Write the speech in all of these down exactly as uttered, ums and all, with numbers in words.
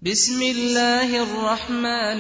بسم الله الرحمن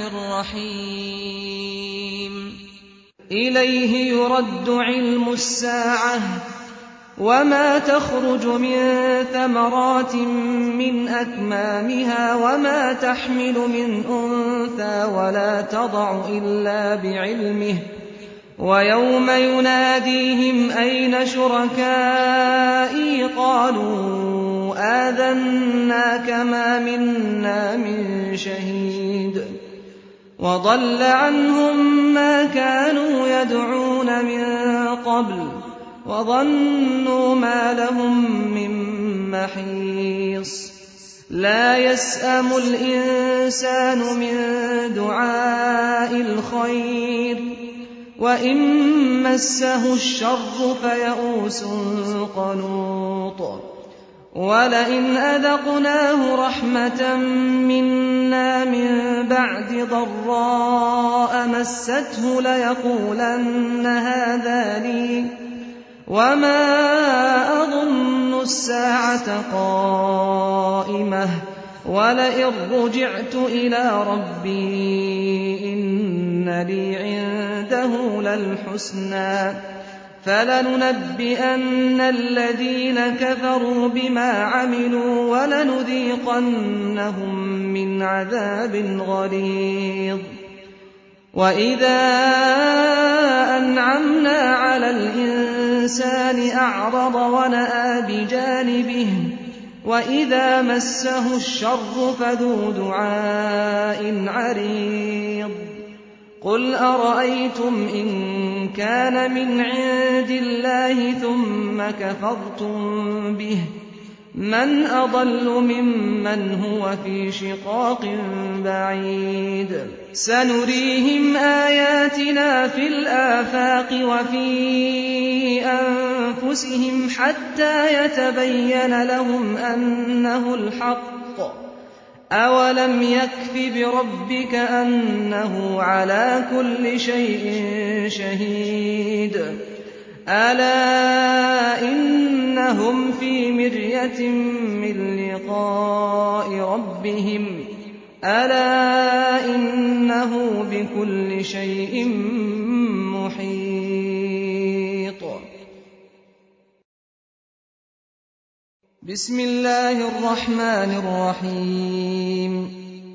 الرحيم إليه يرد علم الساعة وما تخرج من ثمرات من أكمامها وما تحمل من أنثى ولا تضع إلا بعلمه ويوم يناديهم أين شركائي قالوا آذناك ما منا من شهيد وضل عنهم ما كانوا يدعون من قبل وظنوا ما لهم من محيص لا يسأم الإنسان من دعاء الخير وإن مسه الشر فيئوس قنوط ولئن أذقناه رحمة منا من بعد ضراء مسته ليقولن هذا لي وما أظن الساعة قائمة ولئن رجعت إلى ربي إن لي عنده للحسنى فلننبئن الذين كفروا بما عملوا ولنذيقنهم من عذاب غليظ وإذا أنعمنا على الإنسان أعرض ونأى بجانبه وإذا مسه الشر فذو دعاء عريض قل أرأيتم إن كان من عند الله ثم كفرتم به من أضل ممن هو في شقاق بعيد سنريهم آياتنا في الآفاق وفي أنفسهم حتى يتبين لهم أنه الحق أولم يكف بربك أنه على كل شيء شهيد ألا إنهم في مرية من لقاء ربهم ألا إنه بكل شيء محيط بسم الله الرحمن الرحيم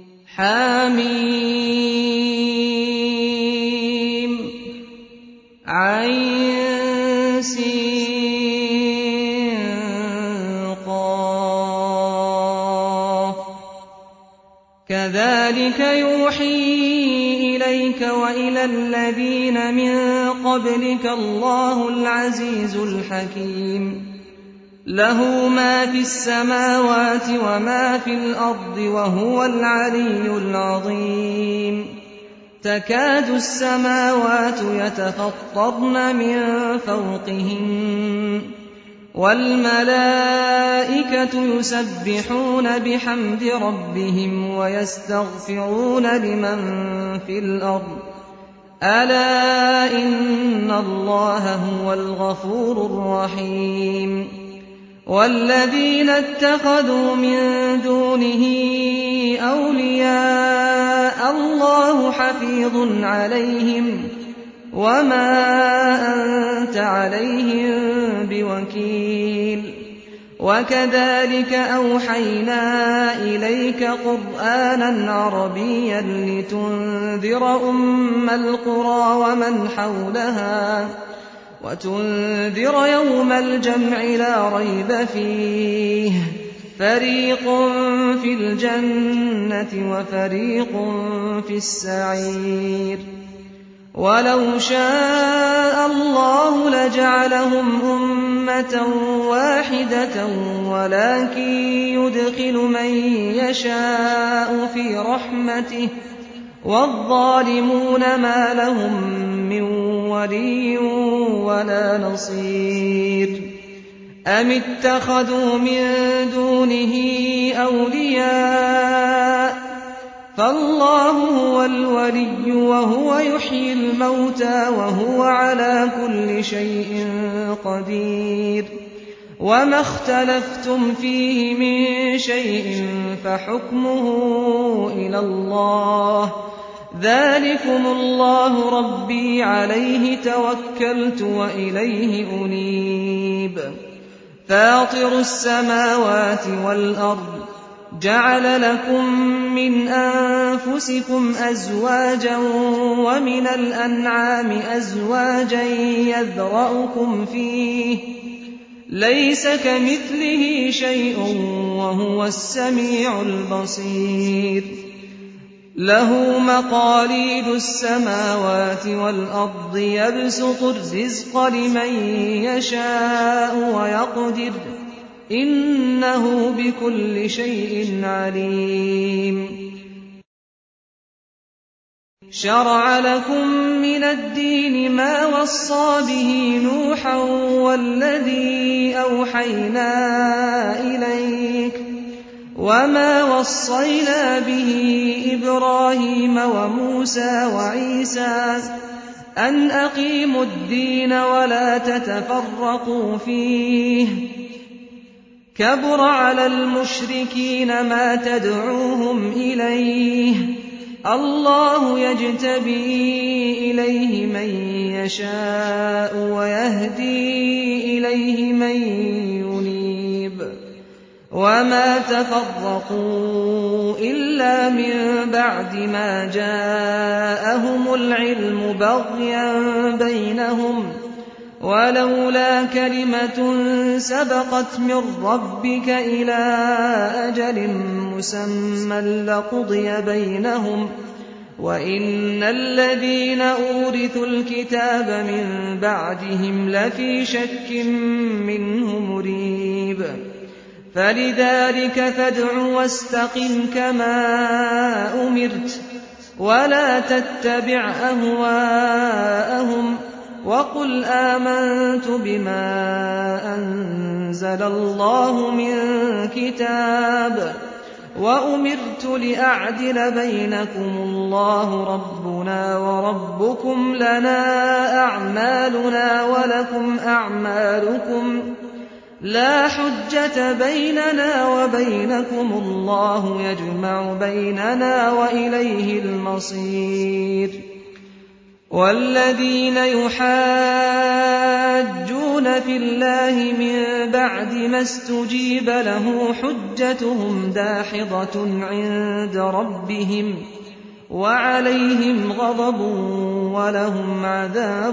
حميم عين سين قاف كذلك يوحي إليك وإلى الذين من قبلك الله العزيز الحكيم له ما في السماوات وما في الأرض وهو العلي العظيم تكاد السماوات يتفطرن من فوقهن والملائكة يسبحون بحمد ربهم ويستغفرون لمن في الأرض ألا إن الله هو الغفور الرحيم والذين اتخذوا من دونه أولياء الله حفيظ عليهم وما أنت عليهم بوكيل وكذلك أوحينا إليك قرآنا عربيا لتنذر أم القرى ومن حولها وتنذر يوم الجمع لا ريب فيه فريق في الجنة وفريق في السعير ولو شاء الله لجعلهم أمة واحدة ولكن يدخل من يشاء في رحمته والظالمون ما لهم من ولي ولا نصير أم اتخذوا من دونه أولياء فالله هو الولي وهو يحيي الموتى وهو على كل شيء قدير وَمَا اخْتَلَفْتُمْ فِيهِ مِن شَيْءٍ فَحُكْمُهُ إِلَى اللَّهِ ۚ ذَٰلِكُمُ اللَّهُ رَبِّي عَلَيْهِ تَوَكَّلْتُ وَإِلَيْهِ أُنِيبُ فَاطِرُ السَّمَاوَاتِ وَالْأَرْضِ جَعَلَ لَكُم مِّنْ أَنفُسِكُمْ أَزْوَاجًا وَمِنَ الْأَنْعَامِ أَزْوَاجًا يَذْرَؤُكُمْ فِيهِ ۚ لَيْسَ كَمِثْلِهِ شَيْءٌ وَهُوَ السَّمِيعُ الْبَصِيرُ لَهُ مَقَالِيدُ السَّمَاوَاتِ وَالْأَرْضِ يَبْسُطُ الرِّزْقَ لِمَن يَشَاءُ وَيَقْدِرُ ۚ إِنَّهُ بِكُلِّ شَيْءٍ عَلِيمٌ شَرَعَ لَكُم مِّنَ الدِّينِ مَا وَصَّىٰ بِهِ نُوحًا وَالَّذِي أَوْحَيْنَا إِلَيْكَ وَمَا وَصَّيْنَا بِهِ إِبْرَاهِيمَ وَمُوسَىٰ وَعِيسَىٰ أَنْ أَقِيمُوا الدِّينَ وَلَا تَتَفَرَّقُوا فِيهِ ۚ كَبُرَ عَلَى الْمُشْرِكِينَ مَا تَدْعُوهُمْ إِلَيْهِ ۚ اللَّهُ يَجْتَبِي إِلَيْهِ مَن يَشَاءُ وَيَهْدِي إِلَيْهِ مَن يُنِيبُ وَمَا تَفَرَّقُوا إِلَّا مِن بَعْدِ مَا جَاءَهُمُ الْعِلْمُ بَغْيًا بَيْنَهُمْ ۚ وَلَوْلَا كَلِمَةٌ سَبَقَتْ مِن رَّبِّكَ إِلَىٰ أَجَلٍ مُّسَمًّى لَّقُضِيَ بَيْنَهُمْ ۚ وَإِنَّ الَّذِينَ أُورِثُوا الْكِتَابَ مِن بَعْدِهِمْ لَفِي شَكٍّ مِّنْهُ مُرِيبٍ فَلِذَٰلِكَ فَادْعُ وَاسْتَقِمْ كَمَا أُمِرْتَ وَلَا تَتَّبِعْ أَهْوَاءَهُمْ وَقُلْ آمَنتُ بِمَا أَنزَلَ اللَّهُ مِن كِتَابٍ وَأُمِرْتُ لِأَعْدِلَ بَيْنَكُمُ اللَّهُ رَبُّنَا وَرَبُّكُمْ لَنَا أَعْمَالُنَا وَلَكُمْ أَعْمَالُكُمْ لَا حُجَّةَ بَيْنَنَا وَبَيْنَكُمُ اللَّهُ يَجْمَعُ بَيْنَنَا وَإِلَيْهِ الْمَصِيرُ وَالَّذِينَ يُحَاجُّونَ فِي اللَّهِ مِن بَعْدِ مَا اسْتُجِيبَ لَهُ حُجَّتُهُمْ دَاحِضَةٌ عِندَ رَبِّهِمْ وَعَلَيْهِمْ غَضَبٌ وَلَهُمْ عَذَابٌ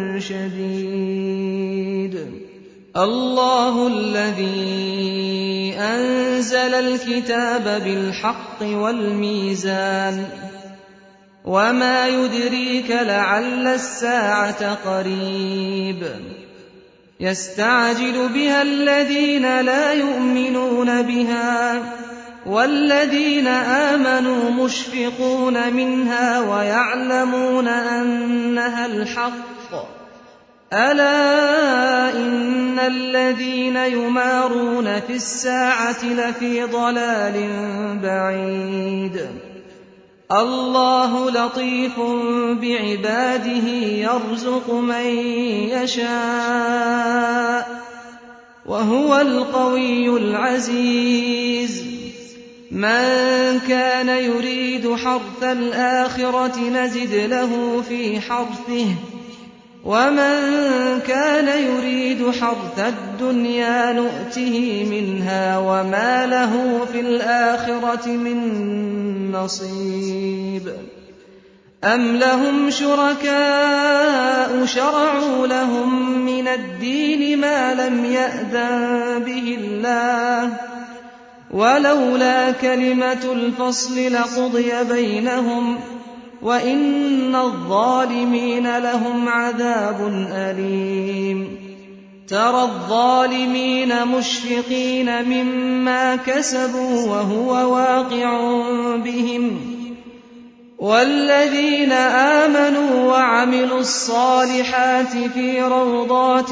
شَدِيدٌ اللَّهُ الَّذِي أَنزَلَ الْكِتَابَ بِالْحَقِّ وَالْمِيزَانَ وَمَا يُدْرِيكَ لَعَلَّ السَّاعَةَ قَرِيبٌ يَسْتَعْجِلُ بِهَا الَّذِينَ لَا يُؤْمِنُونَ بِهَا وَالَّذِينَ آمَنُوا مُشْفِقُونَ مِنْهَا وَيَعْلَمُونَ أَنَّهَا الْحَقُّ ۗ أَلَا إِنَّ الَّذِينَ يُمَارُونَ فِي السَّاعَةِ لَفِي ضَلَالٍ بَعِيدٍ اللَّهُ لَطِيفٌ بِعِبَادِهِ يَرْزُقُ مَن يَشَاءُ ۖ وَهُوَ الْقَوِيُّ الْعَزِيزُ مَن كَانَ يُرِيدُ حَرْثَ الْآخِرَةِ نَزِدْ لَهُ فِي حَرْثِهِ ۖ وَمَن كَانَ يُرِيدُ حَرْثَ الدُّنْيَا نُؤْتِهِ مِنْهَا وَمَا لَهُ فِي الْآخِرَةِ مِن نَّصِيبٍ أَمْ لَهُمْ شُرَكَاءُ شَرَعُوا لَهُم مِّنَ الدِّينِ مَا لَمْ يَأْذَن بِهِ اللَّهُ ۚ وَلَوْلَا كَلِمَةُ الْفَصْلِ لَقُضِيَ بَيْنَهُمْ ۗ وَإِنَّ الظَّالِمِينَ لَهُمْ عَذَابٌ أَلِيمٌ تَرَى الظَّالِمِينَ مُشْفِقِينَ مِمَّا كَسَبُوا وَهُوَ وَاقِعٌ بِهِمْ ۗ وَالَّذِينَ آمَنُوا وَعَمِلُوا الصَّالِحَاتِ فِي رَوْضَاتِ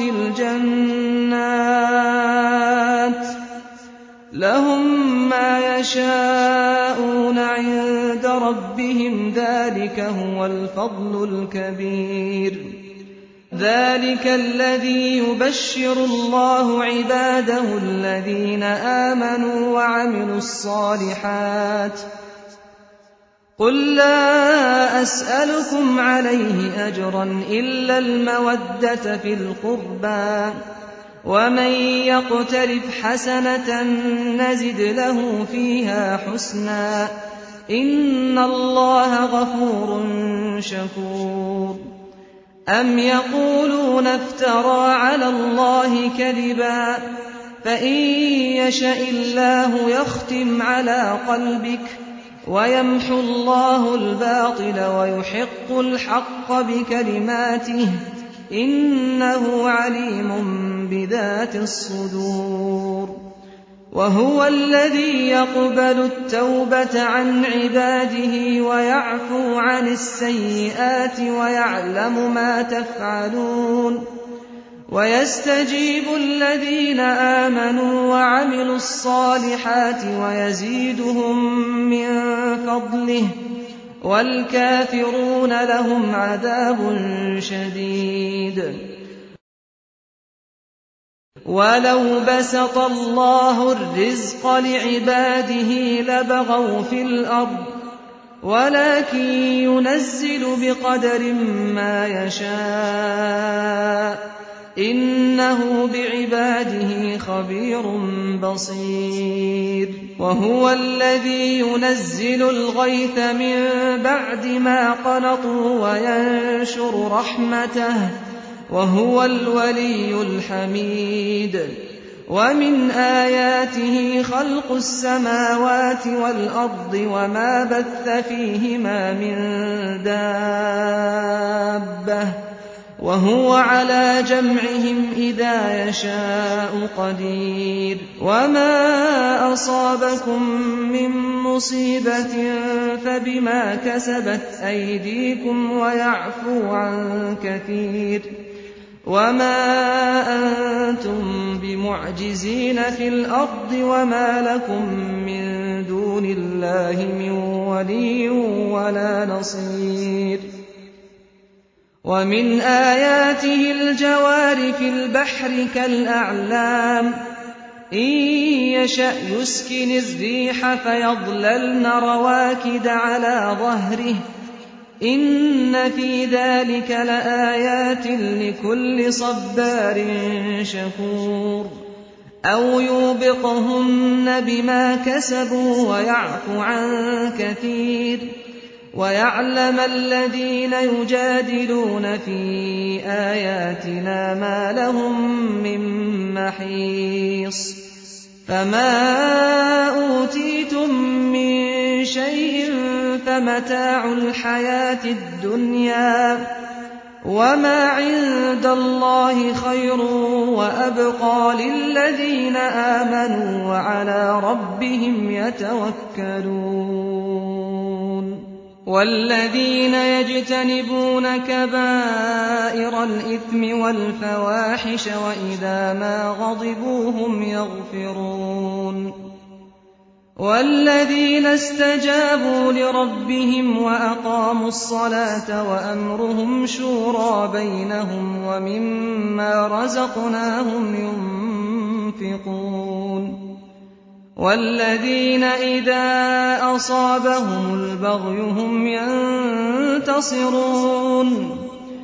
الْجَنَّاتِ لَهُم مَّا يَشَاءُونَ عِندَ رَبِّهِمْ ۚ ذَٰلِكَ هُوَ الْفَضْلُ الْكَبِيرُ ذَلِكَ الَّذِي يُبَشِّرُ اللَّهُ عِبَادَهُ الَّذِينَ آمَنُوا وَعَمِلُوا الصَّالِحَاتِ ۗ قُل لَّا أَسْأَلُكُمْ عَلَيْهِ أَجْرًا إِلَّا الْمَوَدَّةَ فِي الْقُرْبَىٰ ۗ وَمَن يَقْتَرِفْ حَسَنَةً نَّزِدْ لَهُ فِيهَا حُسْنًا ۚ إِنَّ اللَّهَ غَفُورٌ شَكُورٌ. أَمْ يَقُولُونَ افْتَرَىٰ عَلَى اللَّهِ كَذِبًا ۖ فَإِن يَشَإِ اللَّهُ يَخْتِمْ عَلَىٰ قَلْبِكَ وَيَمْحُ اللَّهُ الْبَاطِلَ وَيُحِقُّ الْحَقَّ بِكَلِمَاتِهِ ۚ إِنَّهُ عَلِيمٌ بِذَاتِ الصُّدُورِ. وَهُوَ الَّذِي يَقْبَلُ التَّوْبَةَ عَنْ عِبَادِهِ وَيَعْفُو عَنِ السَّيِّئَاتِ وَيَعْلَمُ مَا تَفْعَلُونَ. وَيَسْتَجِيبُ الَّذِينَ آمَنُوا وَعَمِلُوا الصَّالِحَاتِ وَيَزِيدُهُم مِّن فَضْلِهِ ۚ وَالْكَافِرُونَ لَهُمْ عَذَابٌ شَدِيدٌ. وَلَوْ بَسَطَ اللَّهُ الرِّزْقَ لِعِبَادِهِ لَبَغَوْا فِي الْأَرْضِ، وَلَٰكِن يُنَزِّلُ بِقَدَرٍ مَّا يَشَاءُ ۚ إِنَّهُ بِعِبَادِهِ خَبِيرٌ بَصِيرٌ. وَهُوَ الَّذِي يُنَزِّلُ الْغَيْثَ مِن بَعْدِ مَا قَنَطُوا وَيَنشُرُ رَحْمَتَهُ ۚ وَهُوَ الْوَلِيُّ الْحَمِيدُ. وَمِنْ آيَاتِهِ خَلْقُ السَّمَاوَاتِ وَالْأَرْضِ وَمَا بَثَّ فِيهِمَا مِن دَابَّةٍ ۚ وَهُوَ عَلَىٰ جَمْعِهِمْ إِذَا يَشَاءُ قَدِيرٌ. وَمَا أَصَابَكُم مِّن مُّصِيبَةٍ فَبِمَا كَسَبَتْ أَيْدِيكُمْ وَيَعْفُو عَن كَثِيرٍ. وَمَا أَنتُم بِمُعْجِزِينَ فِي الْأَرْضِ وَمَا لَكُم مِّن دُونِ اللَّهِ مِن وَلِيٍّ وَلَا نَصِيرٍ. وَمِنْ آيَاتِهِ الْجَوَارِ فِي الْبَحْرِ كَالْأَعْلَامِ ۚ إِن يَشَأْ يُسْكِنِ الرِّيحَ فَيَظْلَلْنَ رَوَاكِدَ عَلَىٰ ظَهْرِهِ ۚ إِنَّ فِي ذَٰلِكَ لَآيَاتٍ لِّكُلِّ صَبَّارٍ شَكُورٍ. أَوْ يُوبِقْهُنَّ بِمَا كَسَبُوا وَيَعْفُ عَن كَثِيرٍ. وَيَعْلَمَ الَّذِينَ يُجَادِلُونَ فِي آيَاتِنَا مَا لَهُم مِّن مَّحِيصٍ. فَمَا أُوتِيتُم مِّن شَيْءٍ فَمَتَاعُ الْحَيَاةِ الدُّنْيَا ۖ وَمَا عِندَ اللَّهِ خَيْرٌ وَأَبْقَىٰ لِلَّذِينَ آمَنُوا وَعَلَىٰ رَبِّهِمْ يَتَوَكَّلُونَ. وَالَّذِينَ يَجْتَنِبُونَ كَبَائِرَ الْإِثْمِ وَالْفَوَاحِشَ وَإِذَا مَا غَضِبُوا هُمْ يَغْفِرُونَ. وَالَّذِينَ اسْتَجَابُوا لِرَبِّهِمْ وَأَقَامُوا الصَّلَاةَ وَأَمْرُهُمْ شُورَىٰ بَيْنَهُمْ وَمِمَّا رَزَقْنَاهُمْ يُنفِقُونَ. وَالَّذِينَ إِذَا أَصَابَهُمُ الْبَغْيُ هُمْ يَنتَصِرُونَ.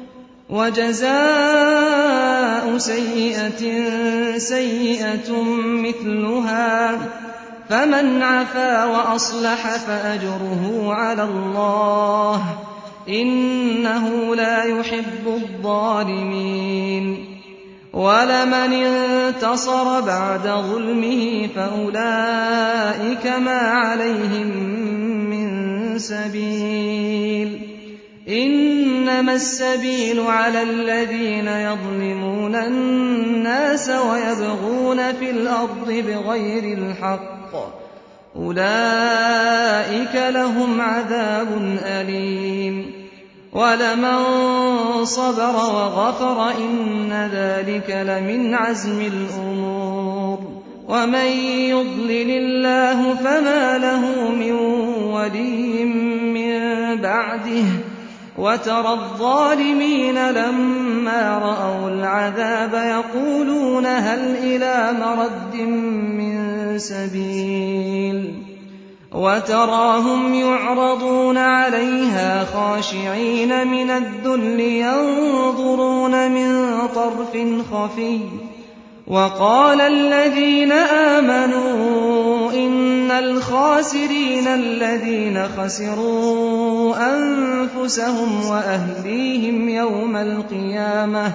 وَجَزَاءُ سَيِّئَةٍ سَيِّئَةٌ مِّثْلُهَا ۖ فَمَنْ عَفَا وَأَصْلَحَ فَأَجْرُهُ عَلَى اللَّهِ ۚ إِنَّهُ لَا يُحِبُّ الظَّالِمِينَ. وَلَمَنِ انتَصَرَ بَعْدَ ظُلْمِهِ فَأُولَٰئِكَ مَا عَلَيْهِم مِّن سَبِيلٍ ۚ إِنَّمَا السَّبِيلُ عَلَى الَّذِينَ يَظْلِمُونَ النَّاسَ وَيَبْغُونَ فِي الْأَرْضِ بِغَيْرِ الْحَقِّ ۚ أُولَٰئِكَ لَهُمْ عَذَابٌ أَلِيمٌ. وَلَمَن صَبَرَ وَغَفَرَ إِنَّ ذَٰلِكَ لَمِنْ عَزْمِ الْأُمُورِ. وَمَن يُضْلِلِ اللَّهُ فَمَا لَهُ مِن وَلِيٍّ مِّن بَعْدِهِ ۗ وترى الظالمين لما رأوا العذاب يقولون هل إلى مرد من سبيل وتراهم يعرضون عليها خاشعين من الذل ينظرون من طرف خفي وقال الذين آمنوا إن الخاسرين الذين خسروا أنفسهم وأهليهم يوم القيامة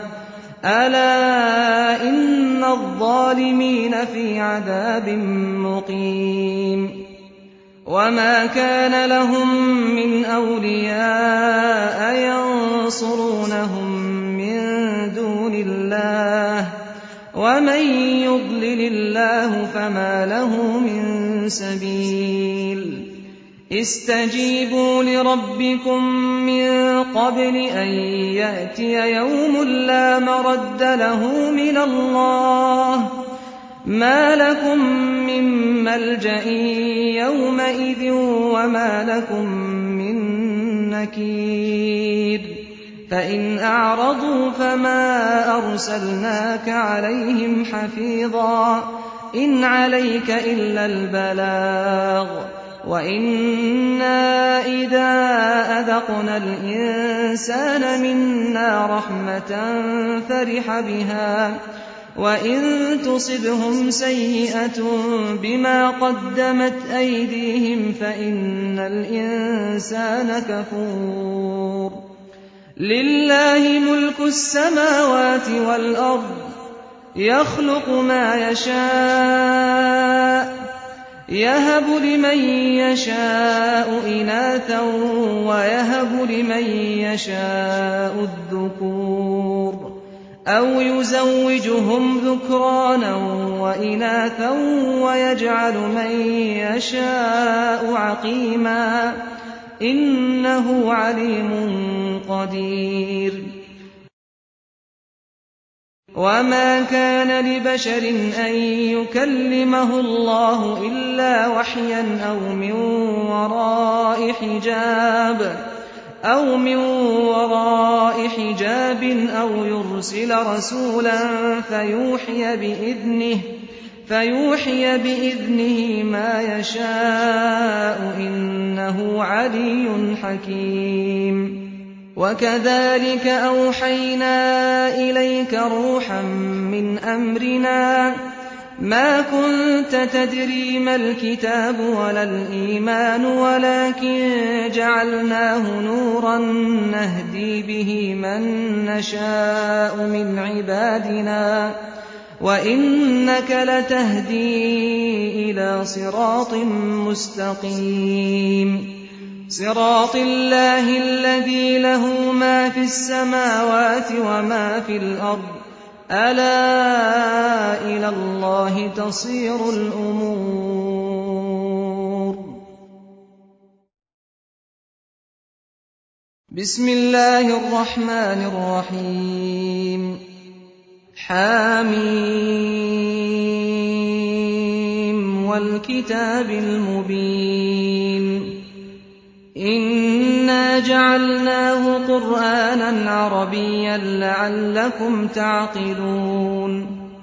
ألا إن الظالمين في عذاب مقيم وما كان لهم من أولياء ينصرونهم من دون الله ومن يضلل الله فما له من سبيل استجيبوا لربكم من قبل أن يأتي يوم لا مرد له من الله ما لكم من ملجأ يومئذ وما لكم من نكير فإن أعرضوا فما أرسلناك عليهم حفيظا إن عليك إلا البلاغ وإنا إذا أذقنا الإنسان منا رحمة فرح بها وإن تصبهم سيئة بما قدمت أيديهم فإن الإنسان كفور لله ملك السماوات والأرض يخلق ما يشاء يهب لمن يشاء إناثا ويهب لمن يشاء الذكور أو يزوجهم ذكرانا وإناثا ويجعل من يشاء عقيما إنه عليم قدير وما كان لبشر أن يكلمه الله إلا وحيا أو من وراء حجاب أو من وراء حجاب أو يرسل رسولا فيوحي بإذنه فيوحي بإذنه ما يشاء إنه علي حكيم وكذلك أوحينا إليك روحا من أمرنا ما كنت تدري ما الكتاب ولا الإيمان ولكن جعلناه نورا نهدي به من نشاء من عبادنا وإنك لتهدي إلى صراط مستقيم صراط الله الذي له ما في السماوات وما في الأرض ألا إلى الله تصير الأمور بسم الله الرحمن الرحيم حاميم والكتاب المبين إنا جعلناه قرآنا عربيا لعلكم تعقلون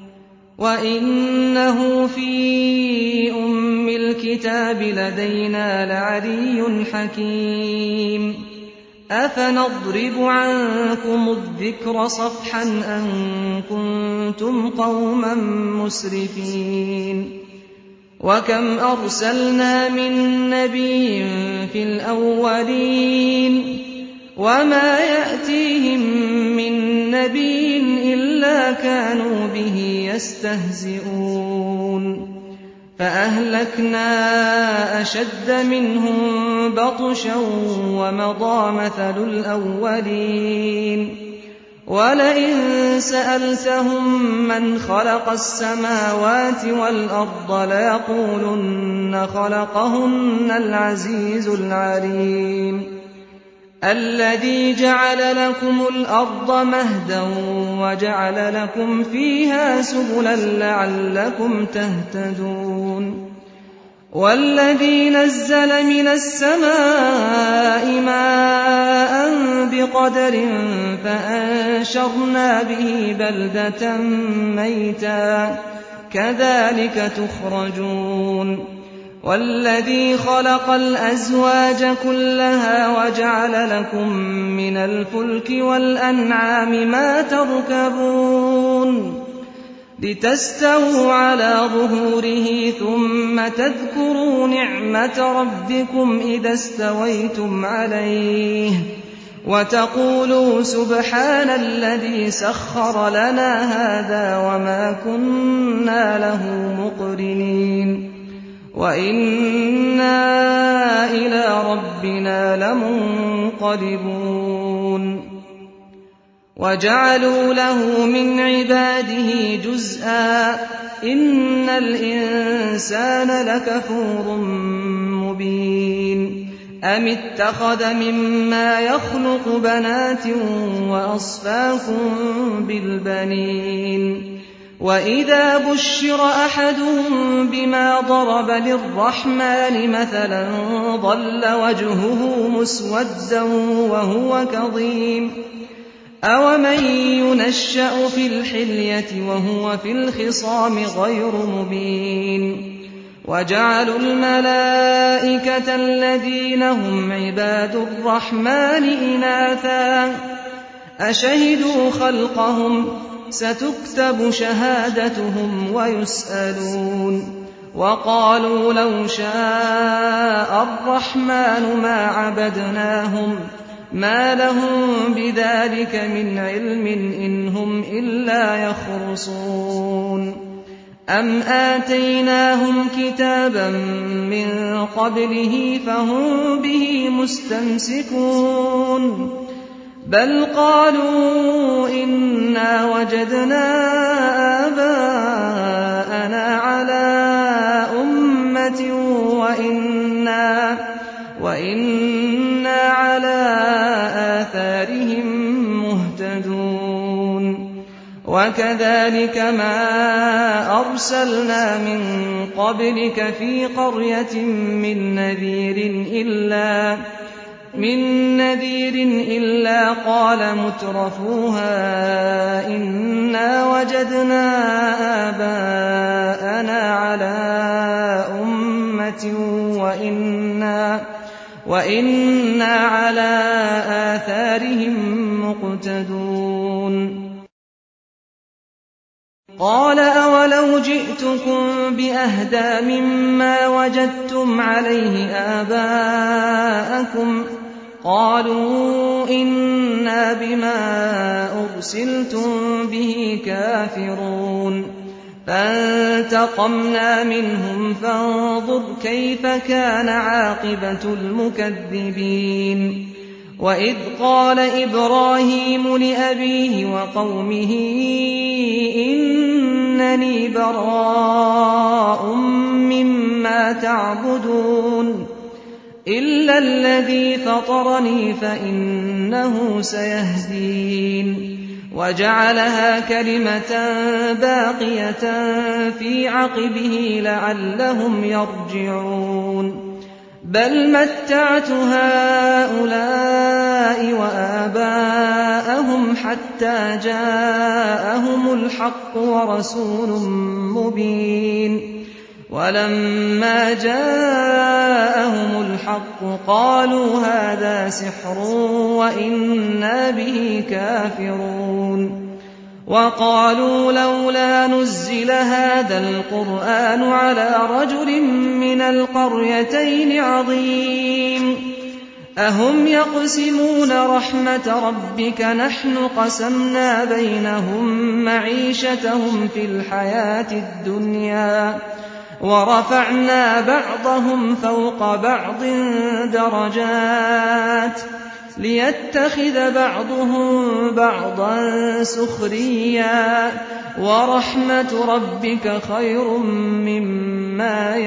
وإنه في أم الكتاب لدينا لعلي حكيم أفنضرب عنكم الذكر صفحا أن كنتم قوما مسرفين وكم أرسلنا من نبي في الأولين وما يأتيهم من نبي إلا كانوا به يستهزئون فأهلكنا أشد منهم بطشا ومضى مثل الأولين ولئن سألتهم من خلق السماوات والأرض ليقولن خلقهن العزيز العليم الذي جعل لكم الأرض مهدا وجعل لكم فيها سبلا لعلكم تهتدون وَالَّذِي نَزَّلَ مِنَ السَّمَاءِ مَاءً بِقَدَرٍ فَأَنشَرْنَا بِهِ بَلْدَةً مَّيْتًا كَذَٰلِكَ تُخْرَجُونَ وَالَّذِي خَلَقَ الْأَزْوَاجَ كُلَّهَا وَجَعَلَ لَكُم مِّنَ الْفُلْكِ وَالْأَنْعَامِ مَا تَرْكَبُونَ لِتَسْتَوُوا عَلَىٰ ظُهُورِهِ ثُمَّ تَذْكُرُوا نِعْمَةَ رَبِّكُمْ إِذَا اسْتَوَيْتُمْ عَلَيْهِ وَتَقُولُوا سُبْحَانَ الَّذِي سَخَّرَ لَنَا هَٰذَا وَمَا كُنَّا لَهُ مُقْرِنِينَ وَإِنَّا إِلَىٰ رَبِّنَا لَمُنقَلِبُونَ وَجَعَلُوا لَهُ مِنْ عِبَادِهِ جُزْءًا ۚ إِنَّ الْإِنسَانَ لَكَفُورٌ مُّبِينٌ أَمِ اتَّخَذَ مِمَّا يَخْلُقُ بَنَاتٍ وَأَصْفَاكُم بِالْبَنِينَ وَإِذَا بُشِّرَ أَحَدُهُم بِمَا ضَرَبَ لِلرَّحْمَٰنِ مَثَلًا ظَلَّ وَجْهُهُ مُسْوَدًّا وَهُوَ كَظِيمٌ أَوَمَن يُنَشَّأُ فِي الْحِلْيَةِ وَهُوَ فِي الْخِصَامِ غَيْرُ مُبِينٍ وَجَعَلُوا الْمَلَائِكَةَ الَّذِينَ هُمْ عِبَادُ الرَّحْمَٰنِ إِنَاثًا أَشَهِدُوا خَلْقَهُمْ ۚ سَتُكْتَبُ شَهَادَتُهُمْ وَيُسْأَلُونَ وَقَالُوا لَوْ شَاءَ الرَّحْمَٰنُ مَا عَبَدْنَاهُم مَّا لَهُم بِذَٰلِكَ مِنْ عِلْمٍ إِنْ هُمْ إِلَّا يَخْرُصُونَ أَمْ آتَيْنَاهُمْ كِتَابًا مِّن قَبْلِهِ فَهُم بِهِ مُسْتَمْسِكُونَ بَلْ قَالُوا إِنَّا وَجَدْنَا آبَاءَنَا عَلَىٰ أُمَّةٍ وَإِنَّا, وإنا عَلَىٰ آثَارِهِم مُّهْتَدُونَ وَكَذَٰلِكَ مَا أَرْسَلْنَا مِن قَبْلِكَ فِي قَرْيَةٍ مِّن نَّذِيرٍ إِلَّا من نذير إلا قال مترفوها إنا وجدنا آباءنا على أمة وإنا, وإنا على آثارهم مقتدون قال أولو جئتكم بأهدى مما وجدتم عليه آباءكم قالوا إنا بما أرسلتم به كافرون فانتقمنا منهم فانظر كيف كان عاقبة المكذبين وإذ قال إبراهيم لأبيه وقومه إنني براء مما تعبدون إلا الذي فطرني فإنه سيهدين وجعلها كلمة باقية في عقبه لعلهم يرجعون بل متعت هؤلاء وآباءهم حتى جاءهم الحق ورسول مبين ولما جاءهم الحق قالوا هذا سحر وإنا به كافرون وقالوا لولا نزل هذا القرآن على رجل من القريتين عظيم أهم يقسمون رحمة ربك نحن قسمنا بينهم معيشتهم في الحياة الدنيا ورفعنا بعضهم فوق بعض درجات ليتخذ بعضهم بعضا سخريا ورحمة ربك خير مما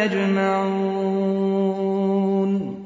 يجمعون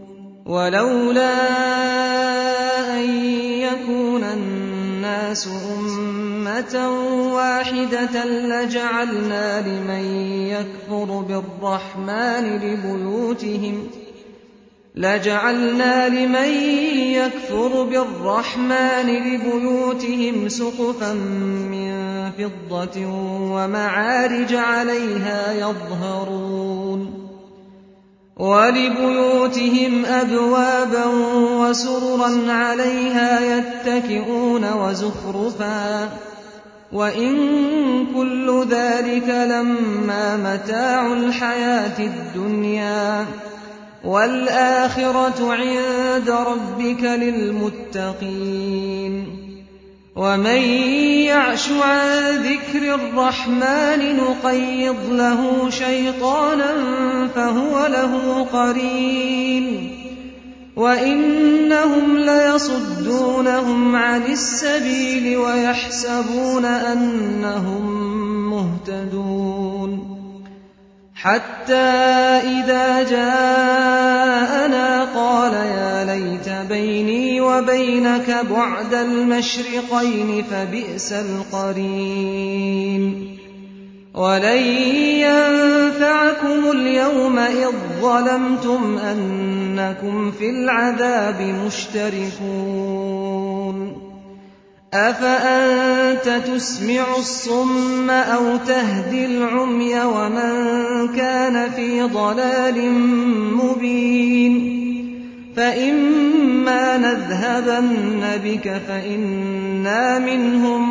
ولولا أن يكون الناس أمة أُمَّةً وَاحِدَةً لَّجَعَلْنَا لِمَن يَكْفُرُ بِالرَّحْمَٰنِ لِبُيُوتِهِمْ لَجَعَلْنَا لِمَن يَكْفُرُ بِالرَّحْمَٰنِ لِبُيُوتِهِمْ سُقُفًا مِّن فِضَّةٍ وَمَعَارِجَ عَلَيْهَا يَظْهَرُونَ وَلِبُيُوتِهِمْ أَبْوَابًا وَسُرُرًا عَلَيْهَا يَتَّكِئُونَ وَزُخْرُفًا ۚ وَإِن كُلُّ ذَٰلِكَ لَمَّا مَتَاعُ الْحَيَاةِ الدُّنْيَا ۖ وَالْآخِرَةُ عِندَ رَبِّكَ لِلْمُتَّقِينَ وَمَن يَعْشُ عَن ذِكْرِ الرَّحْمَٰنِ نُقَيِّضْ لَهُ شَيْطَانًا فَهُوَ لَهُ قَرِينٌ وَإِنَّهُمْ لَيَصُدُّونَهُمْ عَنِ السَّبِيلِ وَيَحْسَبُونَ أَنَّهُم مُّهْتَدُونَ حَتَّىٰ إِذَا جَاءَنَا قَالَ يَا لَيْتَ بَيْنِي وَبَيْنَكَ بُعْدَ الْمَشْرِقَيْنِ فَبِئْسَ الْقَرِينُ وَلَن يَنفَعَكُمُ الْيَوْمَ إِذ ظَّلَمْتُمْ أَنَّكُمْ فِي الْعَذَابِ مُشْتَرِكُونَ أَفَأَنتَ تُسْمِعُ الصُّمَّ أَوْ تَهْدِي الْعُمْيَ وَمَن كَانَ فِي ضَلَالٍ مُّبِينٍ فَإِمَّا نَذْهَبَنَّ بِكَ فَإِنَّا مِنْهُم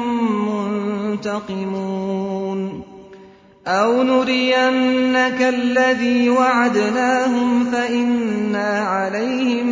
مُّنتَقِمُونَ أَوْ نُرِيَنَّكَ الَّذِي وَعَدْنَاهُمْ فَإِنَّا عَلَيْهِم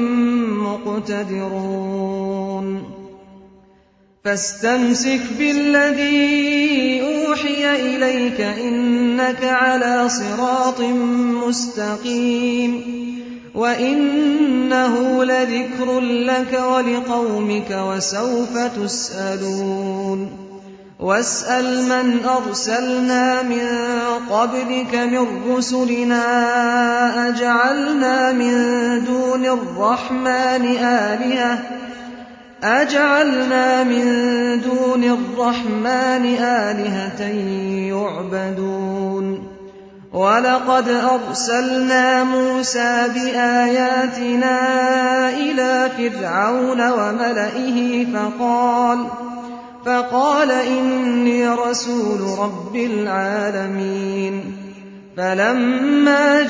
مُّقْتَدِرُونَ فَاسْتَمْسِكْ بِالَّذِي أُوحِيَ إِلَيْكَ ۖ إِنَّكَ عَلَىٰ صِرَاطٍ مُّسْتَقِيمٍ وَإِنَّهُ لَذِكْرٌ لَّكَ وَلِقَوْمِكَ وَسَوْفَ تُسْأَلُونَ وَاسْأَلْ مَنْ أَرْسَلْنَا مِن قَبْلِكَ مِن رُّسُلِنَا أَجَعَلْنَا مِن دُونِ الرَّحْمَٰنِ آلِهَةً أَجَعَلْنَا مِن دُونِ الرَّحْمَٰنِ آلِهَةً يُعْبَدُونَ وَلَقَدْ أَرْسَلْنَا مُوسَىٰ بِآيَاتِنَا إِلَىٰ فِرْعَوْنَ وَمَلَئِهِ فَقَالَ فَقَالَ إِنِّي رَسُولُ رَبِّ الْعَالَمِينَ فَلَمَّا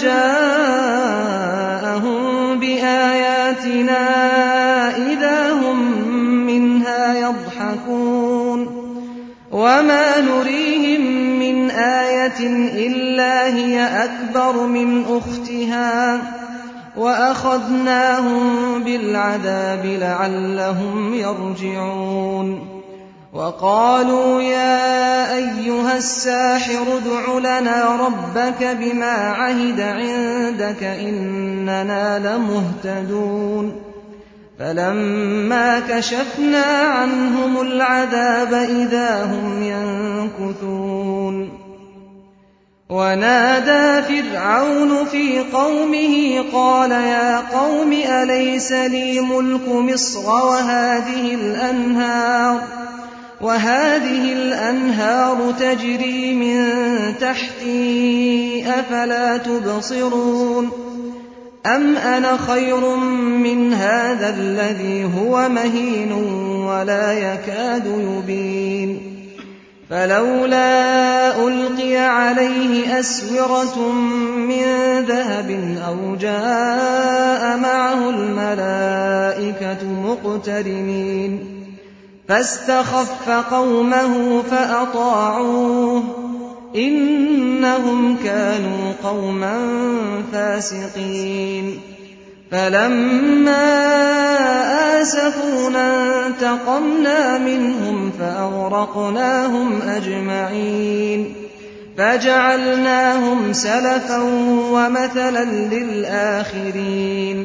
جَاءَهُم بِآيَاتِنَا إِذَا هُم مِّنْهَا يَضْحَكُونَ وَمَا نُرِيهِم مِّنْ آيَةٍ إِلَّا هِيَ أَكْبَرُ مِنْ أُخْتِهَا وَأَخَذْنَاهُم بِالْعَذَابِ لَعَلَّهُمْ يَرْجِعُونَ وَقَالُوا يَا أَيُّهَ السَّاحِرُ ادْعُ لَنَا رَبَّكَ بِمَا عَهِدَ عِندَكَ إِنَّنَا لَمُهْتَدُونَ فَلَمَّا كَشَفْنَا عَنْهُمُ الْعَذَابَ إِذَا هُمْ يَنكُثُونَ وَنَادَىٰ فِرْعَوْنُ فِي قَوْمِهِ قَالَ يَا قَوْمِ أَلَيْسَ لِي مُلْكُ مِصْرَ وَهَٰذِهِ الْأَنْهَارُ وَهَٰذِهِ الْأَنْهَارُ تَجْرِي مِن تَحْتِي ۖ أَفَلَا تُبْصِرُونَ أَمْ أَنَا خَيْرٌ مِّنْ هَٰذَا الَّذِي هُوَ مَهِينٌ وَلَا يَكَادُ يُبِينُ فَلَوْلَا أُلْقِيَ عَلَيْهِ أَسْوِرَةٌ مِّن ذَهَبٍ أَوْ جَاءَ مَعَهُ الْمَلَائِكَةُ مُقْتَرِنِينَ فَاسْتَخَفَّ قَوْمَهُ فَأَطَاعُوهُ ۚ إِنَّهُمْ كَانُوا قَوْمًا فَاسِقِينَ فَلَمَّا آسَفُونَا انتَقَمْنَا مِنْهُمْ فَأَغْرَقْنَاهُمْ أَجْمَعِينَ فَجَعَلْنَاهُمْ سَلَفًا وَمَثَلًا لِّلْآخِرِينَ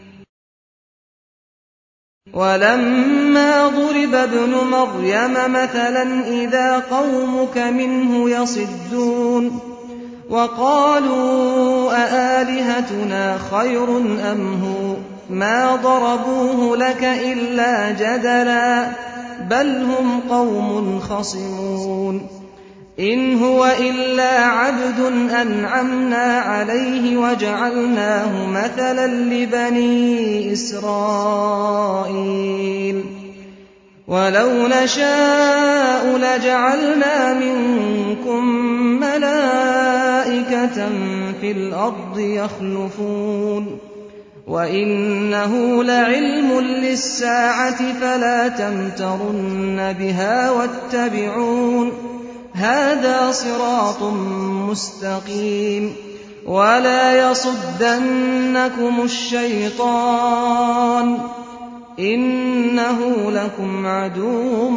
وَلَمَّا ضُرِبَ ابْنُ مَرْيَمَ مَثَلًا إِذَا قَوْمُكَ مِنْهُ يَصِدُّونَ وَقَالُوا أَآلِهَتُنَا خَيْرٌ أَمْ هُوَ ۚ مَا ضَرَبُوهُ لَكَ إِلَّا جَدَلًا بل هم قوم خصمون إن هو إلا عبد أنعمنا عليه وجعلناه مثلا لبني إسرائيل ولو نشاء لجعلنا منكم ملائكة في الأرض يخلفون وإنه لعلم للساعة فلا تمترن بها واتبعون هذا صراط مستقيم ولا يصدنكم الشيطان إنه لكم عدو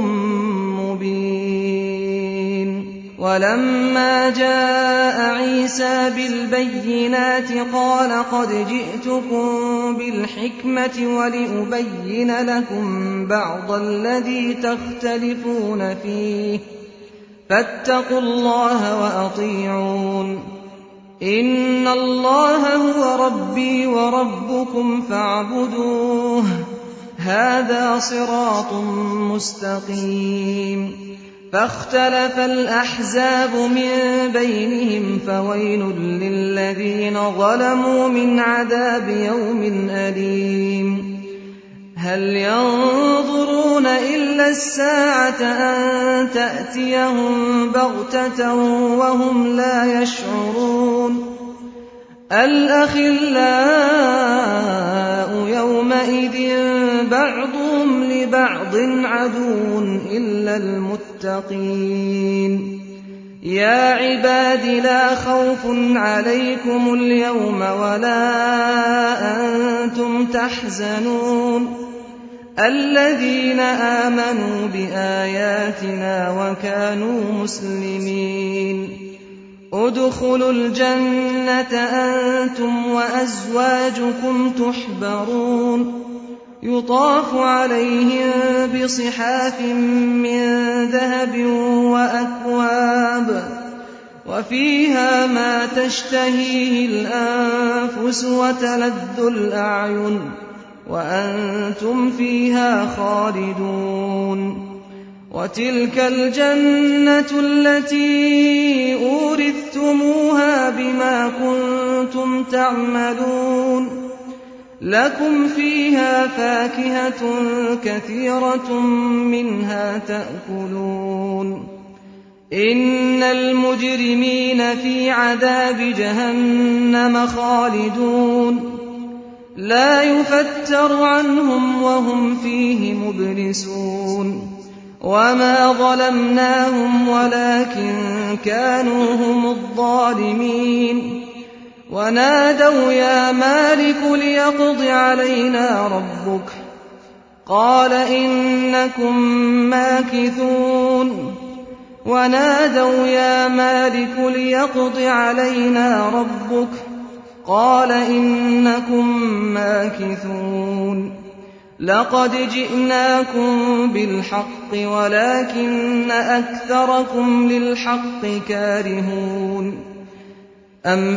مبين ولما جاء عيسى بالبينات قال قد جئتكم بالحكمة ولأبين لكم بعض الذي تختلفون فيه فاتقوا الله وأطيعون إن الله هو ربي وربكم فاعبدوه هذا صراط مستقيم فاختلف الأحزاب من بينهم فويل للذين ظلموا من عذاب يوم أليم هل ينظرون إلا الساعة أن تأتيهم بغتة وهم لا يشعرون الأخلاء يومئذ بعضهم لبعض عدو إلا المتقين يا عباد لا خوف عليكم اليوم ولا أنتم تحزنون الذين آمنوا بآياتنا وكانوا مسلمين ادخلوا الجنة أنتم وأزواجكم تحبرون يطاف عليهم بصحاف من ذهب وأكواب وفيها ما تشتهيه الأنفس وتلذ الأعين وأنتم فيها خالدون وتلك الجنة التي أورثتموها بما كنتم تعملون لكم فيها فاكهة كثيرة منها تأكلون إن المجرمين في عذاب جهنم خالدون لا يفتر عنهم وهم فيه مبلسون وما ظلمناهم ولكن كانوا هم الظالمين ونادوا يا مالك ليقض علينا ربك قال إنكم ماكثون ونادوا يا مالك ليقض علينا ربك قال إنكم ماكثون لقد جئناكم بالحق ولكن أكثركم للحق كارهون أم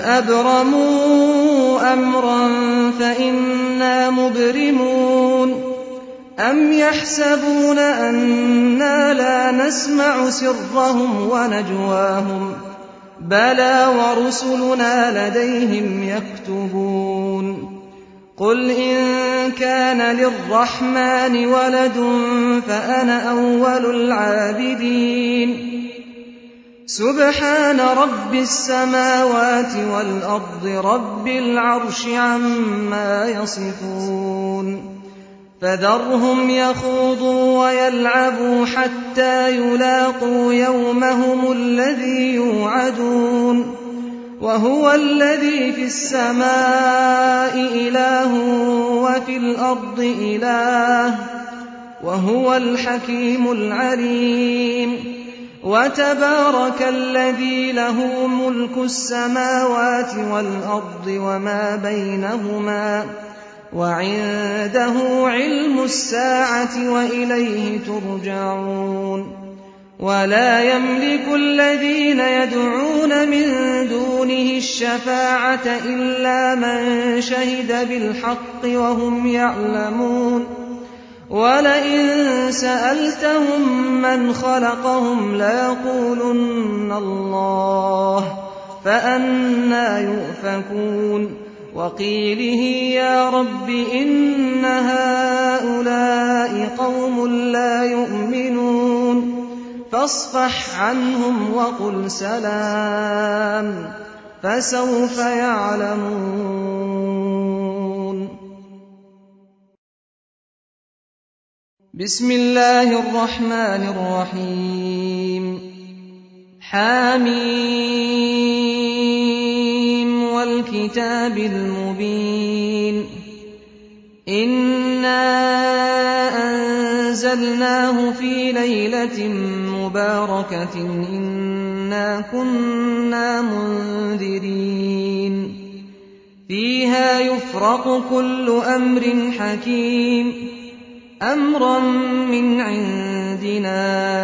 أبرموا أمرا فإنا مبرمون أم يحسبون أنا لا نسمع سرهم ونجواهم بلى ورسلنا لديهم يكتبون قل إن كان للرحمن ولد فأنا أول العابدين سبحان رب السماوات والأرض رب العرش عما يصفون فذرهم يخوضوا ويلعبوا حتى يلاقوا يومهم الذي يوعدون وهو الذي في السماء إله وفي الأرض إله وهو الحكيم العليم وتبارك الذي له ملك السماوات والأرض وما بينهما وعنده علم الساعة وإليه ترجعون ولا يملك الذين يدعون من دونه الشفاعة إلا من شهد بالحق وهم يعلمون وَلَئِن سَأَلْتَهُم مَّنْ خَلَقَهُمْ لَيَقُولُنَّ اللَّهُ فَأَنَّىٰ يُؤْفَكُونَ وَقِيلِهِ يَا رَبِّ إِنَّ هَٰؤُلَاءِ قَوْمٌ لَّا يُؤْمِنُونَ فَاصْفَحْ عَنْهُمْ وَقُلْ سَلَامٌ فَسَوْفَ يَعْلَمُونَ. بسم الله الرحمن الرحيم. حاميم والكتاب المبين. إنا أنزلناه في ليلة مباركة إنا كنا منذرين فيها يفرق كل أمر حكيم أمرا من عندنا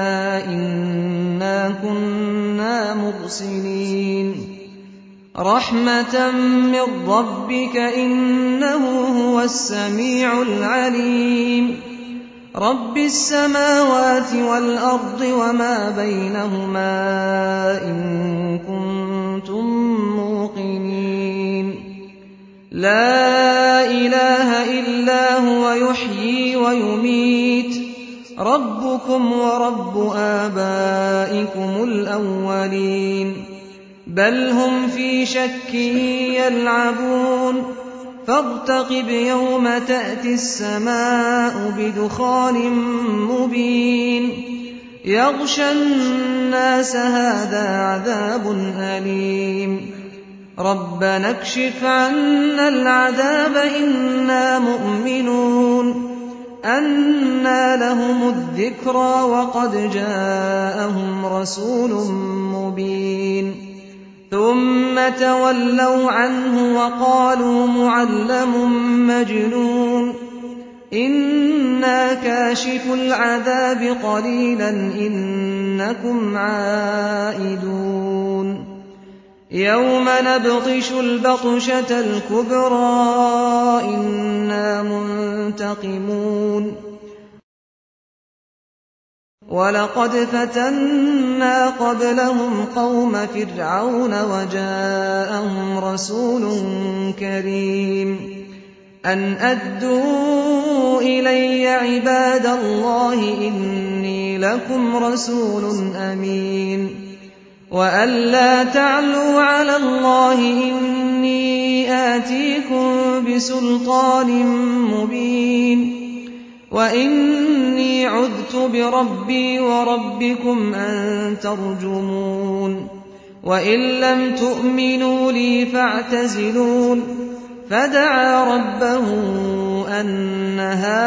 إنا كنا مرسلين رحمة من ربك إنه هو السميع العليم رب السماوات والأرض وما بينهما إن كنتم موقنين لا إله إلا هو يحيي ويميت ربكم ورب آبائكم الأولين بل هم في شك يلعبون فارتقب يوم تأتي السماء بدخان مبين يغشى الناس هذا عذاب أليم ربنا اكشف عنا العذاب إنا مؤمنون أنى لهم الذكرى وقد جاءهم رسول مبين ثم تولوا عنه وقالوا معلم مجنون إنا كاشف العذاب قليلا إنكم عائدون يوم نبطش البطشة الكبرى إنا منتقمون ولقد فتنا قبلهم قوم فرعون وجاءهم رسول كريم أن أدوا إلي عباد الله إني لكم رسول أمين وأن لا تعلوا على الله إني آتيكم بسلطان مبين وإني عذت بربي وربكم أن ترجمون وإن لم تؤمنوا لي فاعتزلون فدعا ربه أن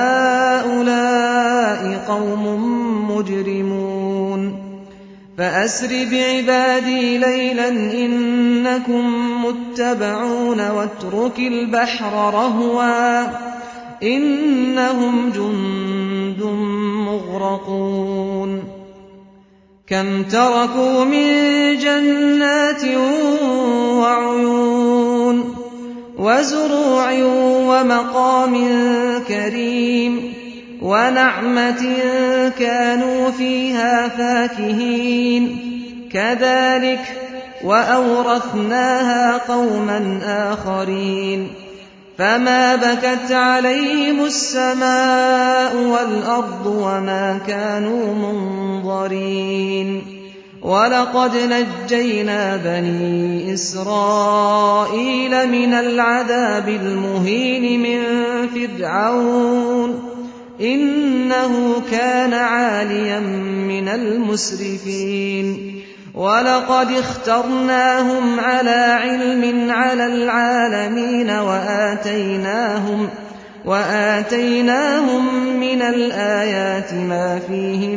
هؤلاء قوم مجرمون فأسر بعبادي ليلا إنكم متبعون واترك البحر رهوا إنهم جند مغرقون كم تركوا من جنات وعيون وزروع ومقام كريم ونعمة كانوا فيها فاكهين كذلك وأورثناها قوما آخرين فما بكت عليهم السماء والأرض وما كانوا منظرين ولقد نجينا بني إسرائيل من العذاب المهين من فرعون إنه كان عاليا من المسرفين ولقد اخترناهم على علم على العالمين وآتيناهم, وآتيناهم من الآيات ما فيه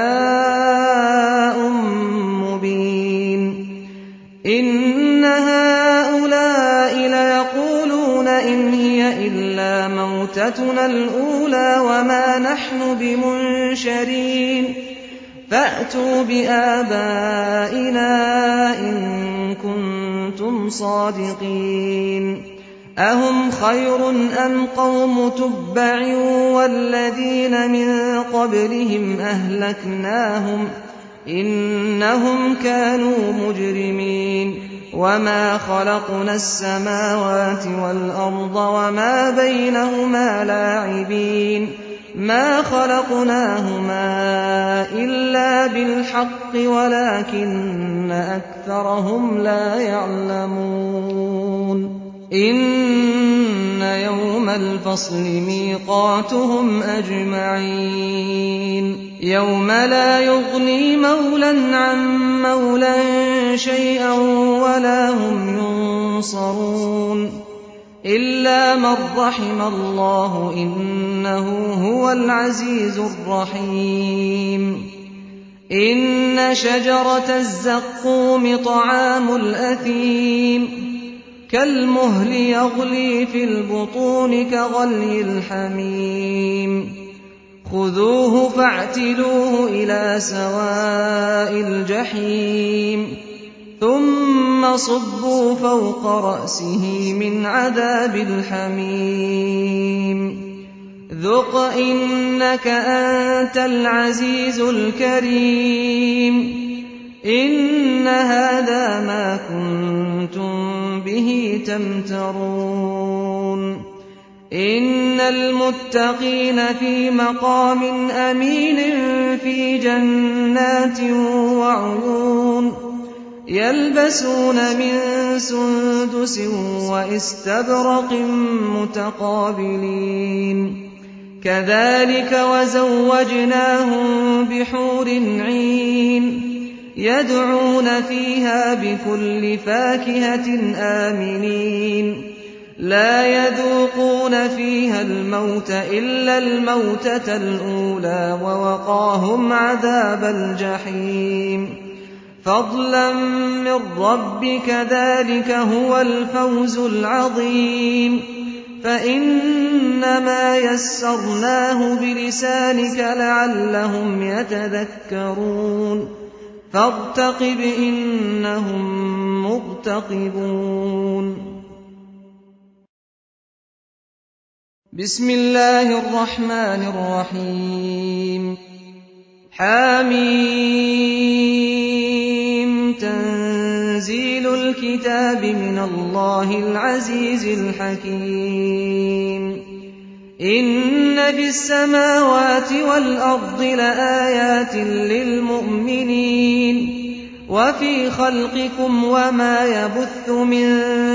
بلاء مبين إن هؤلاء ليقولون إن هي إلا موتتنا الأولى وما نحن بمنشرين فأتوا بآبائنا إن كنتم صادقين أَهُمْ خَيْرٌ أَمْ قَوْمُ تُبَّعٍ وَالَّذِينَ مِن قَبْلِهِمْ أَهْلَكْنَاهُمْ إِنَّهُمْ كَانُوا مُجْرِمِينَ وَمَا خَلَقْنَا السَّمَاوَاتِ وَالْأَرْضَ وَمَا بَيْنَهُمَا لَاعِبِينَ مَا خَلَقْنَاهُمَا إِلَّا بِالْحَقِّ وَلَٰكِنَّ أَكْثَرَهُمْ لَا يَعْلَمُونَ إِنَّ يَوْمَ الْفَصْلِ مِيقَاتُهُمْ أَجْمَعِينَ يَوْمَ لَا يُغْنِي مَوْلًى عَن مَّوْلًى شَيْئًا وَلَا هُمْ يُنصَرُونَ إِلَّا مَن رَّحِمَ اللَّهُ إِنَّهُ هُوَ الْعَزِيزُ الرَّحِيمُ إِنَّ شَجَرَتَ الزَّقُّومِ طَعَامُ الْأَثِيمِ كَالْمُهْلِ يَغْلِي فِي الْبُطُونِ كَغَلْيِ الْحَمِيمِ خُذُوهُ فَاعْتِلُوهُ إِلَىٰ سَوَاءِ الْجَحِيمِ ثُمَّ صُبُّوا فَوْقَ رَأْسِهِ مِنْ عَذَابِ الْحَمِيمِ ذُقْ إِنَّكَ أَنتَ الْعَزِيزُ الْكَرِيمُ إِنَّ هَٰذَا مَا كُنتُم بِهِ تَمْتَرُونَ إِنَّ الْمُتَّقِينَ فِي مَقَامٍ أَمِينٍ فِي جَنَّاتٍ وَعُيُونٍ يَلْبَسُونَ مِن سُندُسٍ وَإِسْتَبْرَقٍ مُّتَقَابِلِينَ كَذَٰلِكَ وَزَوَّجْنَاهُم بِحُورٍ عِينٍ يَدْعُونَ فِيهَا بِكُلِّ فَاكِهَةٍ آمِنِينَ لَا يَذُوقُونَ فِيهَا الْمَوْتَ إِلَّا الْمَوْتَةَ الْأُولَىٰ وَوَقَاهُمْ عَذَابَ الْجَحِيمِ فَضْلًا مِّن رَّبِّكَ ۚ ذَٰلِكَ هُوَ الْفَوْزُ الْعَظِيمُ فَإِنَّمَا يَسَّرْنَاهُ بِلِسَانِكَ لَعَلَّهُمْ يَتَذَكَّرُونَ فَارْتَقِبْ إِنَّهُم مُّرْتَقِبُونَ بسم الله الرحمن الرحيم حم تنزيل الكتاب من الله العزيز الحكيم إن في السماوات والأرض لآيات للمؤمنين وفي خلقكم وما يبث من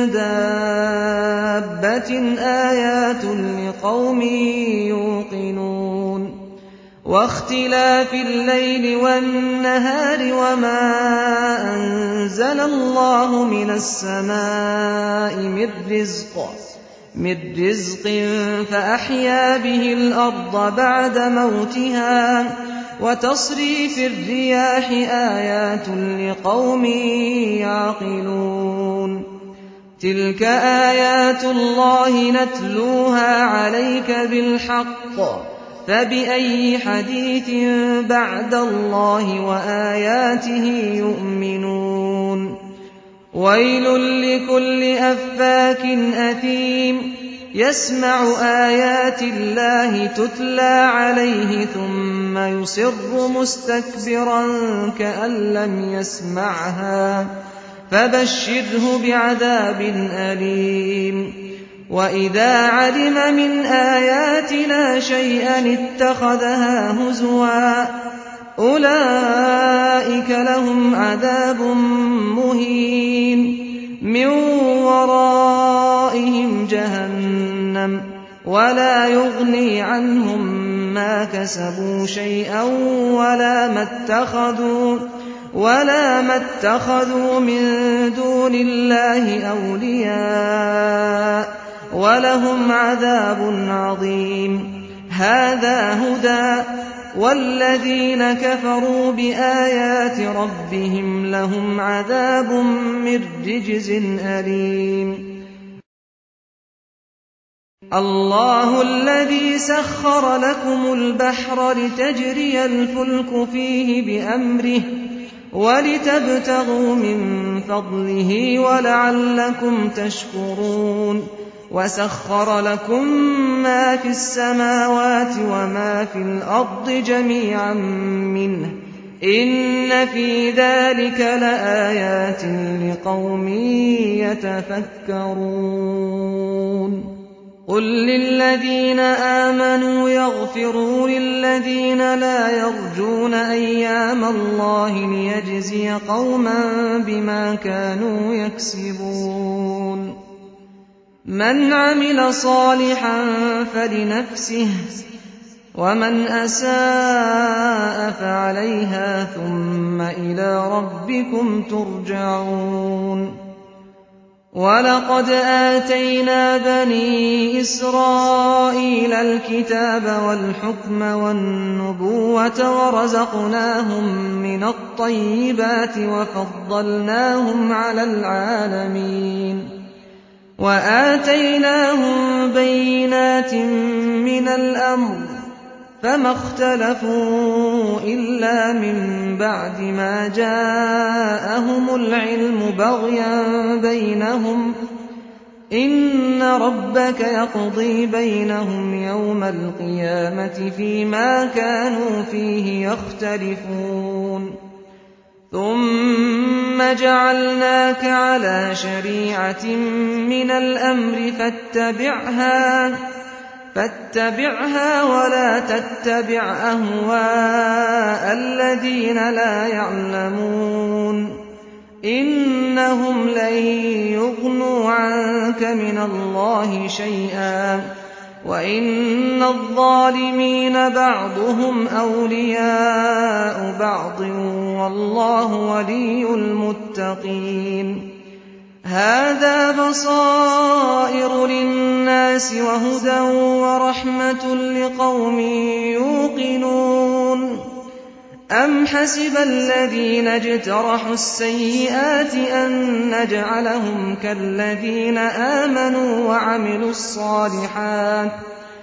دابة آيات لقوم يوقنون واختلاف الليل والنهار وما أنزل الله من السماء من رزق من رزق فأحيا به الأرض بعد موتها وتصريف الرياح آيات لقوم يعقلون تلك آيات الله نتلوها عليك بالحق فبأي حديث بعد الله وآياته يؤمنون ويل لكل أفاك أثيم يسمع آيات الله تتلى عليه ثم يصر مستكبرا كأن لم يسمعها فبشره بعذاب أليم وإذا علم من آياتنا شيئا اتخذها هزوا أولئك لهم عذاب مهين من ورائهم جهنم ولا يغني عنهم ما كسبوا شيئا ولا ما اتخذوا ولا ما اتخذوا من دون الله أولياء ولهم عذاب عظيم هذا هدى والذين كفروا بآيات ربهم لهم عذاب من رجز أليم الله الذي سخر لكم البحر لتجري الفلك فيه بأمره ولتبتغوا من فضله ولعلكم تشكرون وَسَخَّرَ لَكُم مَّا فِي السَّمَاوَاتِ وَمَا فِي الْأَرْضِ جَمِيعًا مِّنْهُ ۚ إِنَّ فِي ذَٰلِكَ لَآيَاتٍ لِّقَوْمٍ يَتَفَكَّرُونَ قُل لِّلَّذِينَ آمَنُوا يَغْفِرُوا لِلَّذِينَ لَا يَرْجُونَ أَيَّامَ اللَّهِ لِيَجْزِيَ قَوْمًا بِمَا كَانُوا يَكْسِبُونَ مَنْ عَمِلَ صَالِحًا فَلِنَفْسِهِ وَمَنْ أَسَاءَ فَعَلَيْهَا ثُمَّ إِلَىٰ رَبِّكُمْ تُرْجَعُونَ وَلَقَدْ آتَيْنَا بَنِي إِسْرَائِيلَ الْكِتَابَ وَالْحُكْمَ وَالنُّبُوَّةَ وَرَزَقْنَاهُم مِّنَ الطَّيِّبَاتِ وَفَضَّلْنَاهُمْ عَلَى الْعَالَمِينَ وَآتَيْنَاهُم بَيِّنَاتٍ مِّنَ الْأَمْرِ فَمَا اخْتَلَفُوا إِلَّا مِن بَعْدِ مَا جَاءَهُمُ الْعِلْمُ بَغْيًا بَيْنَهُمْ ۚ إِنَّ رَبَّكَ يَقْضِي بَيْنَهُمْ يَوْمَ الْقِيَامَةِ فِيمَا كَانُوا فِيهِ يَخْتَلِفُونَ ثُمَّ جَعَلْنَاكَ عَلَىٰ شَرِيعَةٍ مِّنَ الْأَمْرِ فَاتَّبِعْهَا فاتبعها ولا تتبع أهواء الذين لا يعلمون إنهم لن يغنوا عنك من الله شيئا وإن الظالمين بعضهم أولياء بعض والله ولي المتقين هذا بصائر للناس وهدى ورحمة لقوم يوقنون أم حسب الذين اجترحوا السيئات أن نجعلهم كالذين آمنوا وعملوا الصالحات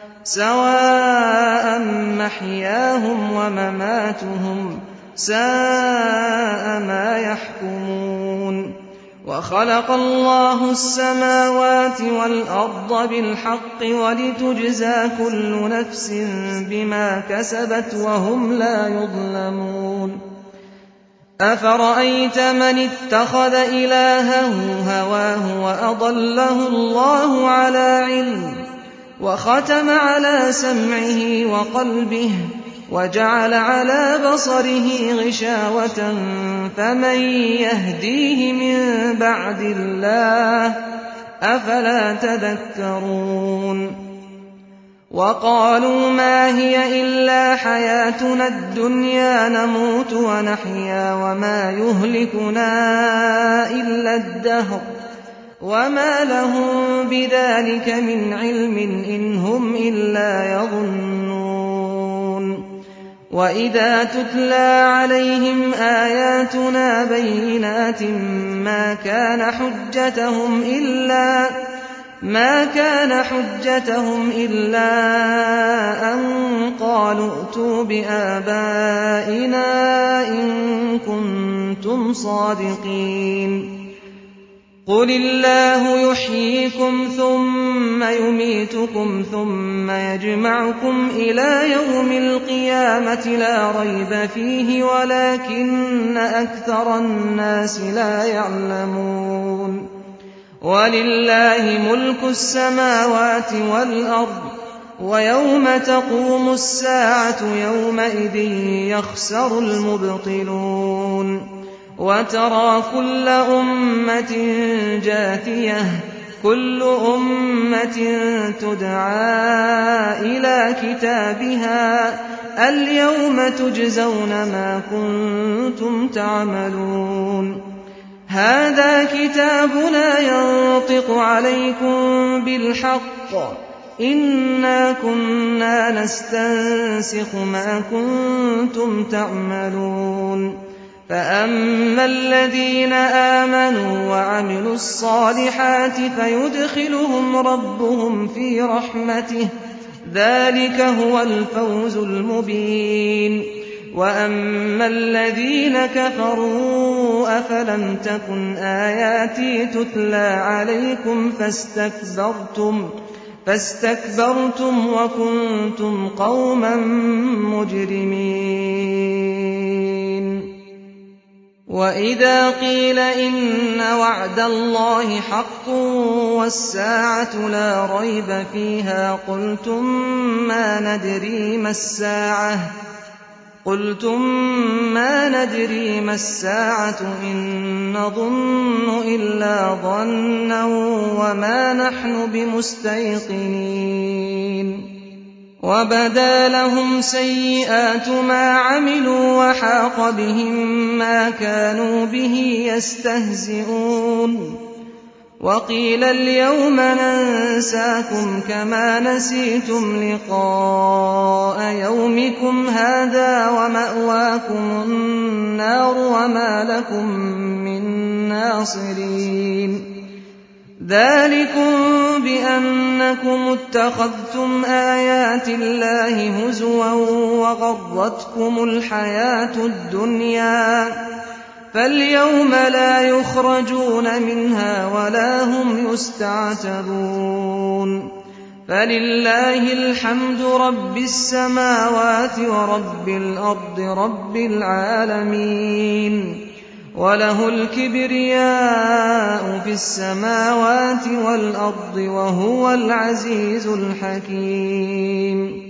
سواء محياهم ومماتهم ساء ما يحكمون وخلق الله السماوات والأرض بالحق ولتجزى كل نفس بما كسبت وهم لا يظلمون أفرأيت من اتخذ إلهه هواه وأضله الله على علم وختم على سمعه وقلبه وجعل على بصره غشاوة فمن يهديه من بعد الله أفلا تذكرون وقالوا ما هي إلا حياتنا الدنيا نموت ونحيا وما يهلكنا إلا الدهر وما لهم بذلك من علم إن هم إلا يظنون وإذا تتلى عليهم آياتنا بينات ما كان حجتهم إلا ما كان حجتهم إلا أن قالوا ائتوا بآبائنا إن كنتم صادقين قل الله يحييكم ثم يميتكم ثم يجمعكم إلى يوم القيامة لا ريب فيه ولكن أكثر الناس لا يعلمون ولله ملك السماوات والأرض ويوم تقوم الساعة يومئذ يخسر المبطلون وترى كل أمة جاثية كل أمة تدعى إلى كتابها اليوم تجزون ما كنتم تعملون هذا كتابنا ينطق عليكم بالحق إنا كنا نستنسخ ما كنتم تعملون فأما الذين آمنوا وعملوا الصالحات فيدخلهم ربهم في رحمته ذلك هو الفوز المبين وَأَمَّا الَّذِينَ كَفَرُوا أَفَلَمْ تَكُنْ آيَاتِي تُتْلَىٰ عَلَيْكُمْ فَاسْتَكْبَرْتُمْ فَاسْتَكْبَرْتُمْ وَكُنتُمْ قَوْمًا مُجْرِمِينَ وَإِذَا قِيلَ إِنَّ وَعْدَ اللَّهِ حَقٌّ وَالسَّاعَةُ لَا رَيْبَ فِيهَا قُلْتُم مَّا نَدْرِي مَا السَّاعَةُ قُلْتُم مَّا نَدْرِي مَا السَّاعَةُ إِن نَّظُنُّ إِلَّا ظَنًّا وَمَا نَحْنُ بِمُسْتَيْقِنِينَ وَبَدَا لَهُمْ سَيِّئَاتُ مَا عَمِلُوا وَحَاقَ بِهِم مَّا كَانُوا بِهِ يَسْتَهْزِئُونَ وَقِيلَ الْيَوْمَ نَنسَاكُمْ كَمَا نَسِيتُمْ لِقَاءَ يَوْمِكُمْ هَٰذَا وَمَأْوَاكُمُ النَّارُ وَمَا لَكُم مِّن نَّاصِرِينَ ذَٰلِكُم بِأَنَّكُمُ اتَّخَذْتُمْ آيَاتِ اللَّهِ هُزُوًا وَغَرَّتْكُمُ الْحَيَاةُ الدُّنْيَا فَالْيَوْمَ لَا يُخْرَجُونَ مِنْهَا وَلَا هُمْ يُسْتَعْتَبُونَ فَلِلَّهِ الْحَمْدُ رَبِّ السَّمَاوَاتِ وَرَبِّ الْأَرْضِ رَبِّ الْعَالَمِينَ وَلَهُ الْكِبْرِيَاءُ فِي السَّمَاوَاتِ وَالْأَرْضِ وَهُوَ الْعَزِيزُ الْحَكِيمُ